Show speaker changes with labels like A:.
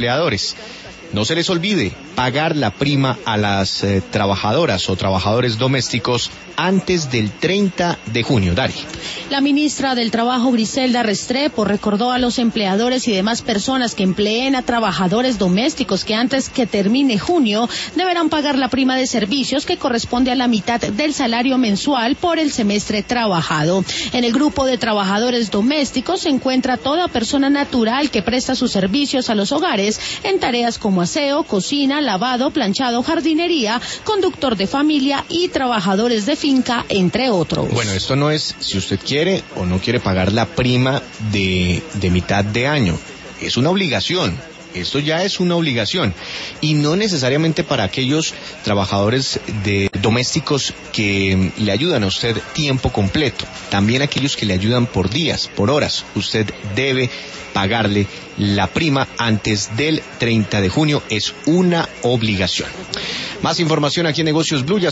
A: empleadores. No se les olvide pagar la prima a las trabajadoras o trabajadores domésticos antes del 30 de junio. Dari.
B: La ministra del Trabajo, Griselda Restrepo, recordó a los empleadores y demás personas que empleen a trabajadores domésticos que antes que termine junio deberán pagar la prima de servicios que corresponde a la mitad del salario mensual por el semestre trabajado. En el grupo de trabajadores domésticos se encuentra toda persona natural que presta sus servicios a los hogares en tareas como aseo, cocina, lavado, planchado, jardinería, conductor de familia y trabajadores de finca, entre otros.
A: Bueno, esto no es si usted quiere o no quiere pagar la prima de mitad de año. Es una obligación. Esto ya es una obligación. Y no necesariamente para aquellos trabajadores domésticos que le ayudan a usted tiempo completo. También aquellos que le ayudan por días, por horas. Usted debe pagarle la prima antes del 30 de junio. Es una obligación. Más información aquí en Negocios Blue.